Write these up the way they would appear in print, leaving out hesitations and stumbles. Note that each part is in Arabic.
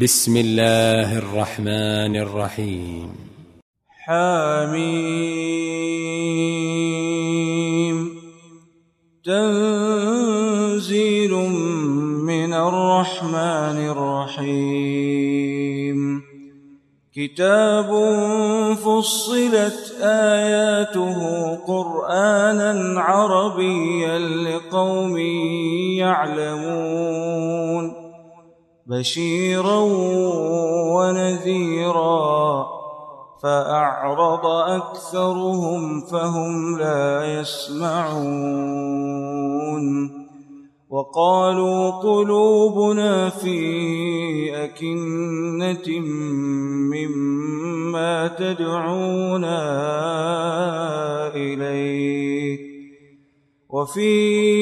بسم الله الرحمن الرحيم. حميم. تنزيل من الرحمن الرحيم. كتاب فصلت آياته قرآنا عربيا لقوم يعلمون بشيرا ونذيرا فأعرض أكثرهم فهم لا يسمعون وقالوا قلوبنا في أكنة مما تدعونا إليه وفي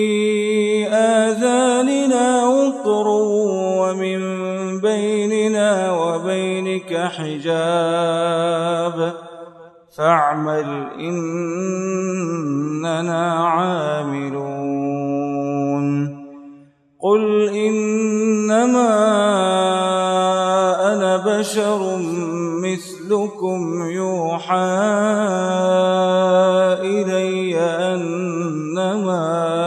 آذاننا وقر ومن بيننا وبينك حجاب فاعمل إننا عاملون. قل إنما أنا بشر مثلكم يوحى إلي أنما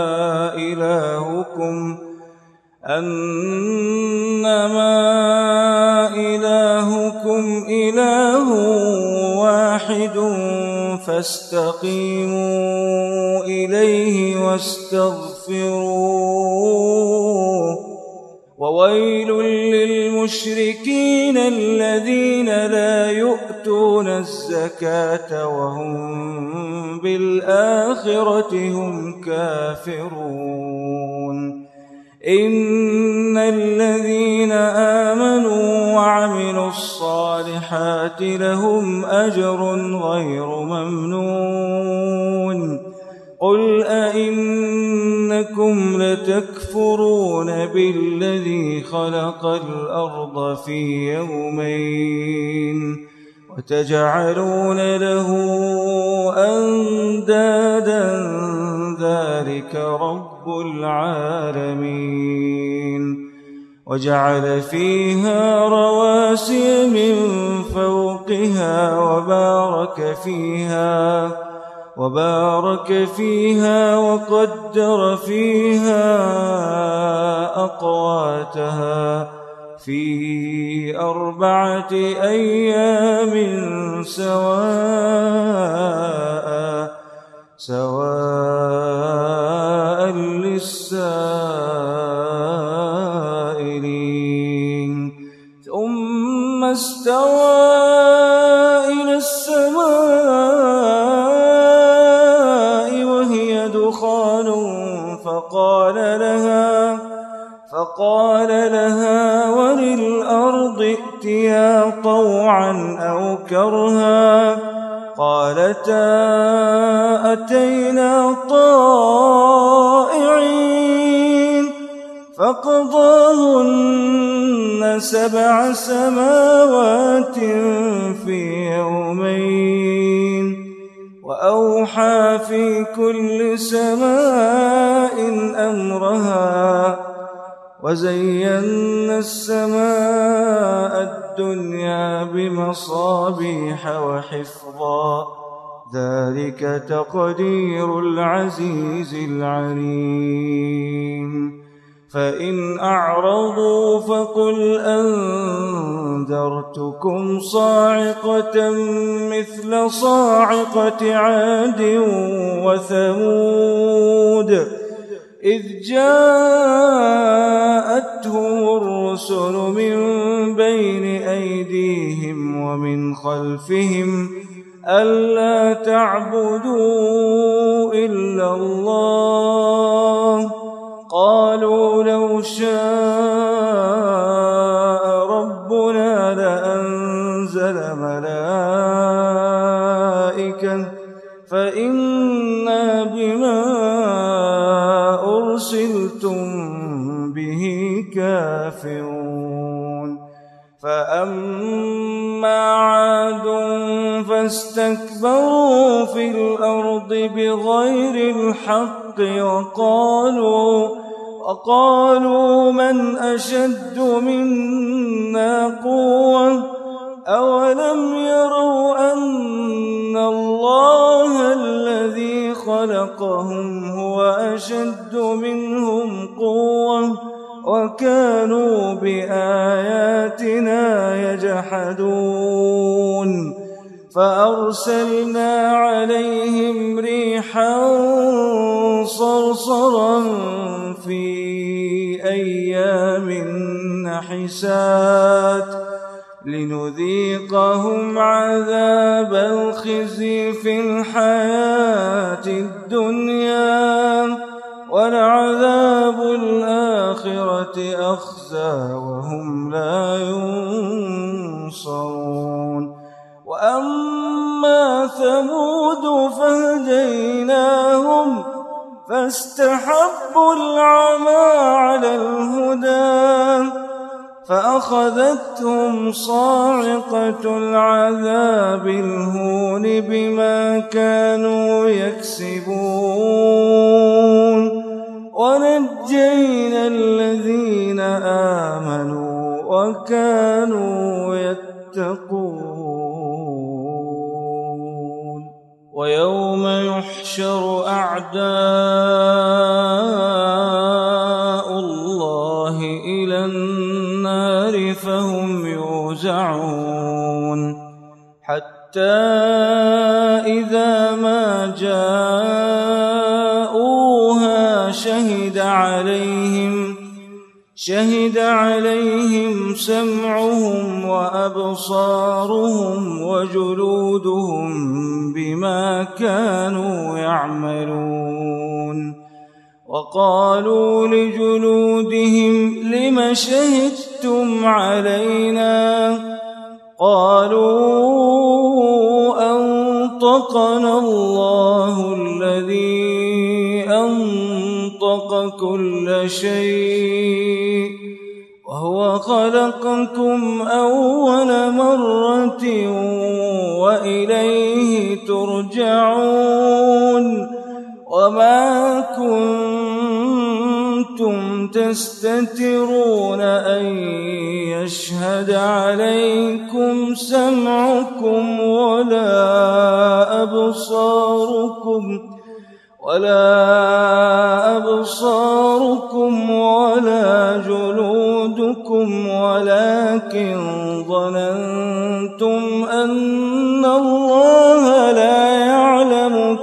إلهكم إله واحد فاستقيموا إليه واستغفروه وويل للمشركين الذين لا يؤتون الزكاة وهم بالآخرة هم كافرون. إن الذين آمنوا وعملوا الصالحات لهم أجر غير ممنون. قل أئنكم لتكفرون بالذي خلق الأرض في يومين وتجعلون له أندادا ذلك رب العالمين. وجعل فيها رواسي من فوقها وبارك فيها وقدر فيها أقواتها في 4 أيام سواء للسائلين. ثم استوى إلى السماء وهي دخان فقال لها وللأرض ائتيا طوعا أو كرها قالتا أتينا طائعين. فقضاهن 7 سماوات في يومين وأوحى في كل سماء أمرها وزينا السماء الدنيا بمصابيح وحفظا ذلك تقدير العزيز العليم. فإن أعرضوا فقل أنذرتكم صاعقة مثل صاعقة عاد وثمود إذ جاءتهم الرسل من بين أيديهم ومن خلفهم ألا تعبدوا إلا الله قالوا لو شاء ربنا لأنزل ملائكة فإنا بما أرسلتم به كافرون. فأما عاد فاستكبروا في الأرض بغير الحق وقالوا من أشد منا منا قوة أولم يروا أن الله الذي خلقهم هو أشد منهم قوة وكانوا بآياتنا يجحدون فأرسلنا عليهم ريحا صرصرا في أيام نحسات لنذيقهم عذاب الخزي في الحياة الدنيا ولعذاب الآخرة أخزى وهم لا ينصرون وأما ثمود فهديناهم فاستحبوا العمى على الهدى فأخذتهم صاعقة العذاب الهون بما كانوا يكسبون ونجينا الذين آمنوا وكانوا يتقون ويوم يحشر أعداء الله إلى النار فهم يوزعون حتى إذا ما جاءوها شهد عليهم سمعهم وأبصارهم وجلودهم بما كانوا يعملون وقالوا لجلودهم لم شهدتم علينا قالوا أنطقنا الله الذي أنطق كل شيء وهو خلقكم أول مرة وإليه ترجعون وما كنتم تستترون أن يشهد عليكم سمعكم ولا أبصاركم ولا جلودكم ولكن ظننتم أن الله لا يعلم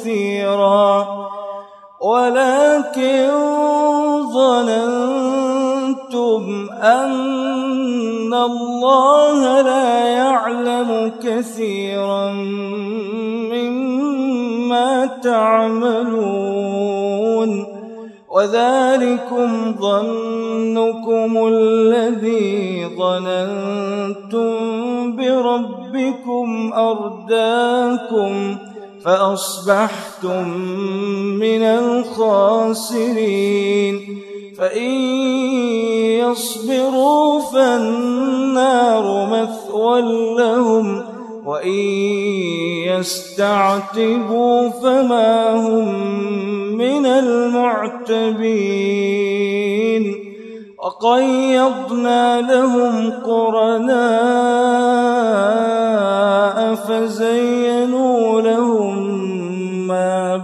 كثيرا مما تعملون وذلكم ظنكم الذي ظننتم بربكم أرداكم فأصبحتم من الخاسرين فإن يصبروا فالنار مثوى لهم وإن يستعتبوا فما هم من المعتبين وقيضنا لهم قرناء فزينوا لهم ما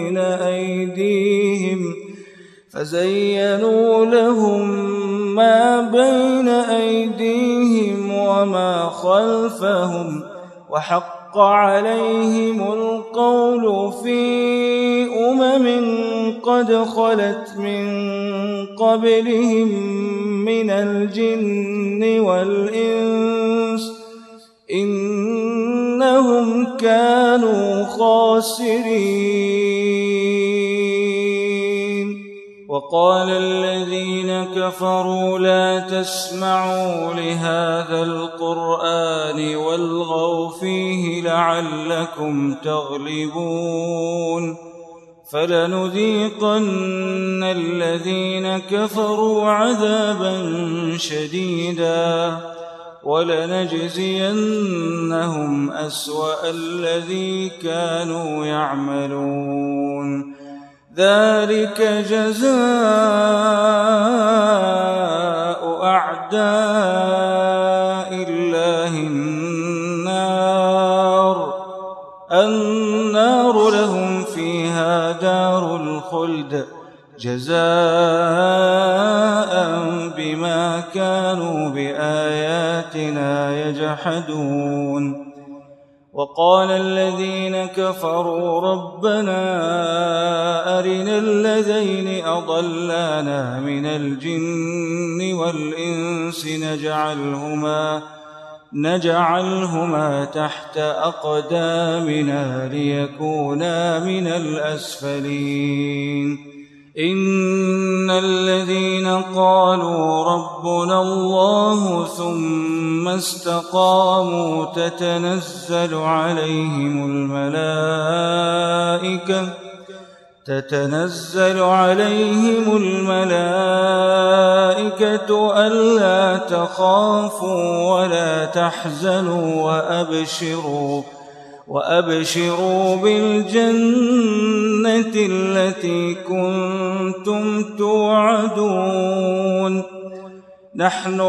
بين أيديهم وما خلفهم وحق عليهم القول في قد خلت من قبلهم من الجن والإنس إنهم كانوا خاسرين وقال الذين كفروا لا تسمعوا لهذا القرآن والغوا فيه لعلكم تغلبون فلنذيقن الذين كفروا عذابا شديدا ولنجزينهم أسوأ الذي كانوا يعملون ذلك جزاء أعداء الله النار لهم فيها دار الخلد جزاء بما كانوا بآياتنا يجحدون. وقال الذين كفروا ربنا أرنا الذين أضلانا من الجن والإنس نجعلهما تحت أقدامنا ليكونا من الأسفلين. إن الذين قالوا ربنا الله ثم استقاموا تتنزل عليهم الملائكة ألا تخافوا ولا تحزنوا وأبشروا بالجنة التي كنتم توعدون. نحن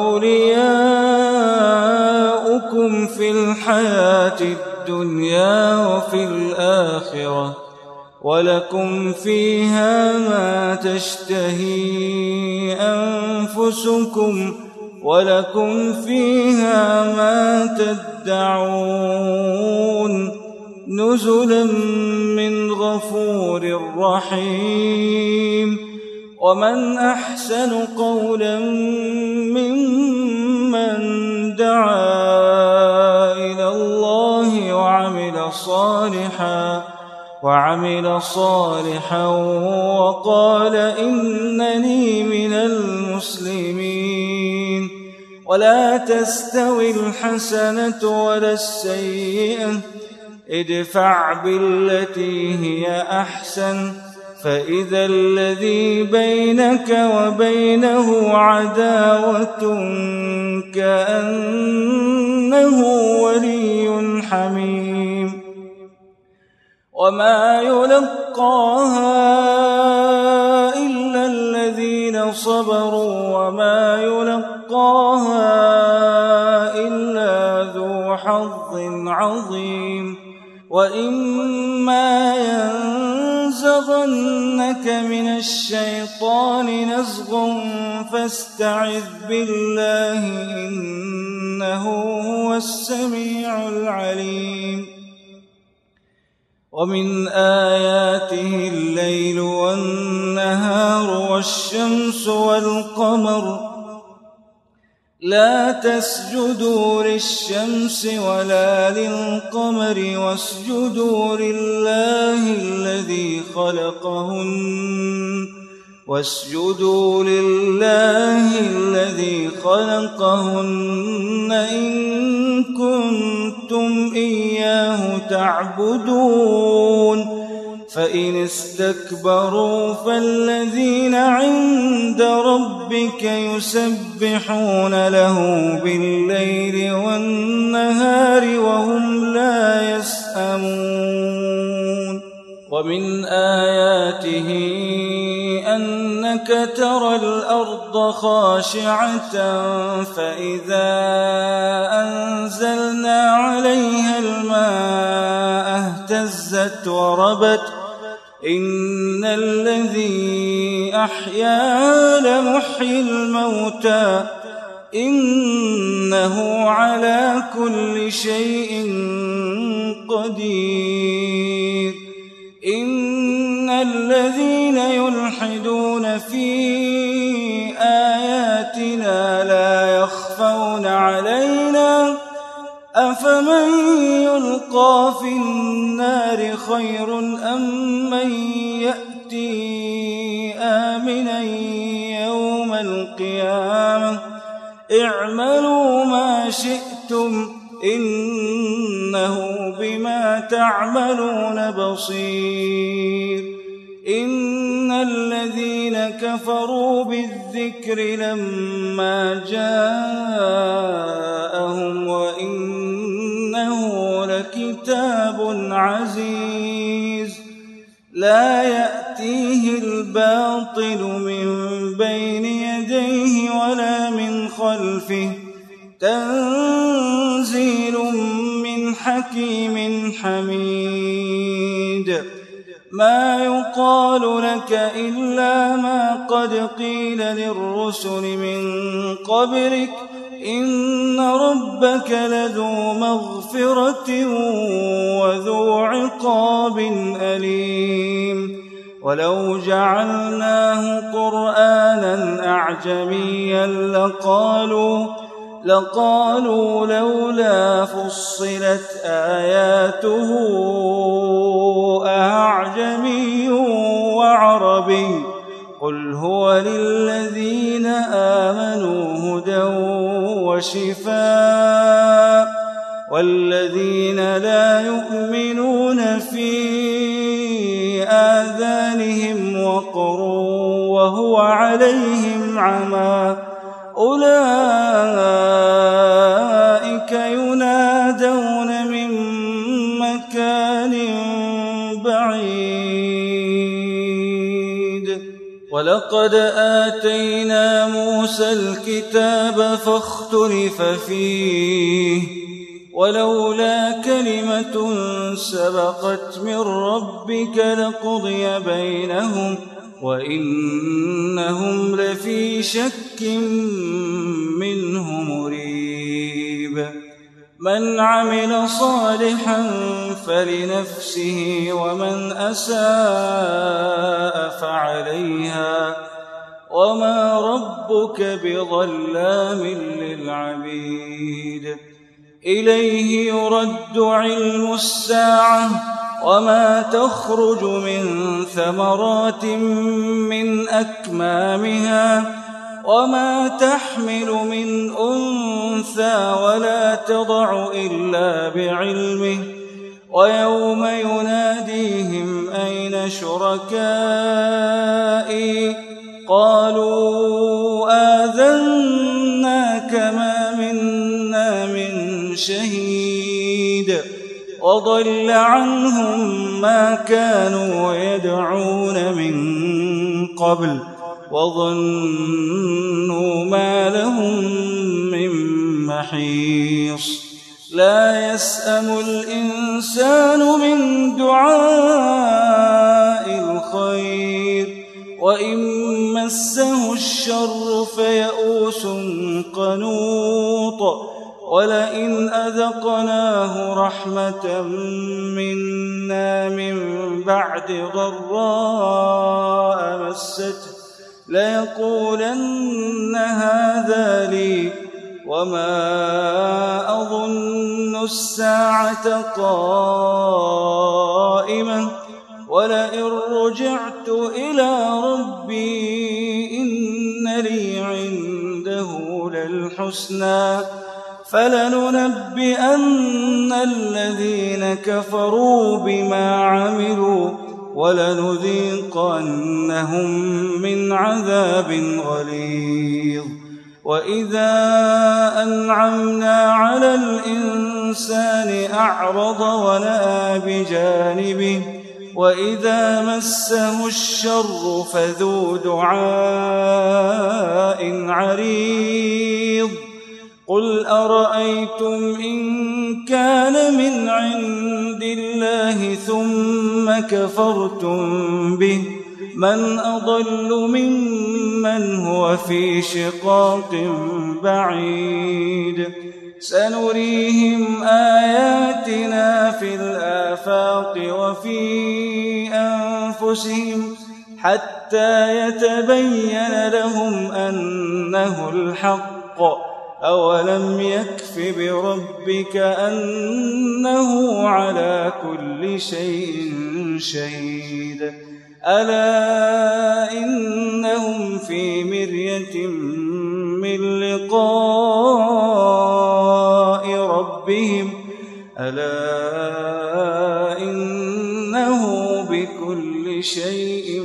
أولياؤكم في الحياة الدنيا وفي الآخرة ولكم فيها ما تشتهي أنفسكم ولكم فيها ما تدعون نزلا من غفور رحيم. ومن أحسن قولا ممن دعا إلى الله وعمل صالحا وقال إنني من المسلمين. ولا تستوي الحسنة ولا السيئة ادفع بالتي هي أحسن فإذا الذي بينك وبينه عداوة كأنه ولي حميم. وما يلقاها إلا الذين صبروا وما يلقاها إلا ذو حظ عظيم. وإما ينزغنك من الشيطان نزغ فاستعذ بالله إنه هو السميع العليم. ومن آياته الليل والنهار والشمس والقمر لا تسجدوا للشمس ولا للقمر واسجدوا لله الذي خلقهن إن كنتم إياه تعبدون. فإن استكبروا فالذين عند ربك يسبحون له بالليل والنهار وهم لا يسأمون. ومن آياته أنك ترى الأرض خاشعة فإذا أنزلنا عليها الماء اهتزت وربت إن الذي أحياها لمحيي الموتى إنه على كل شيء قدير. إن الذين يلحدون في آياتنا لا يخفون علينا أفمن يلقى في النار خير أم من يأتي آمنا يوم القيامة اعملوا ما شئتم إنه بما تعملون بصير. إن الذين كفروا بالذكر لما جاءهم وإنه لكتاب عزيز لا يأتيه الباطل من بين يديه ولا من تنزيل من حكيم حميد ما يقال لك إلا ما قد قيل للرسل من قبلك إن ربك لذو مغفرة وذو عقاب أليم ولو جعلناه قرآنا أعجميا لقالوا لولا فصلت آياته أعجمي وعربي قل هو للذين آمنوا هدى وشفاء والذين لا يؤمنون في آذانهم وقر وهو عليهم عمى أولئك ينادون من مكان بعيد ولقد آتينا موسى الكتاب فاختلف فيه ولولا كلمة سبقت من ربك لقضي بينهم وإنهم لفي شك منه مريب من عمل صالحا فلنفسه ومن أساء فعليها وما ربك بظلام للعبيد إليه يرد علم الساعة وما تخرج من ثمرات من أكمامها وما تحمل من أنثى ولا تضع إلا بعلمه ويوم يناديهم أين شركائي قالوا آذناك ما منا من شهيد وضل عنهم ما كانوا يدعون من قبل وظنوا ما لهم من محيص لا يسأم الإنسان من دعاء الخير وإن مسه الشر فيئوس قنوط ولئن أذقناه رحمة منا من بعد ضراء مسته ليقولن هذا لي وما أظن الساعة قائمة ولئن رجعت إلى ربي إن لي عنده للحسنى فلننبئن الذين كفروا بما عملوا ولنذيقنهم من عذاب غليظ وإذا أنعمنا على الإنسان أعرض ونأى بجانبه وإذا مسه الشر فذو دعاء عريض قل أرأيتم إن كان من عند الله ثم كفرتم به من أضل ممن هو في شقاق بعيد سنريهم آياتنا في الآفاق وفي أنفسهم حتى يتبين لهم أنه الحق أولم يكف بربك أنه على كل شيء شهيد ألا إنهم في مرية من لقاء ربهم ألا إنه بكل شيء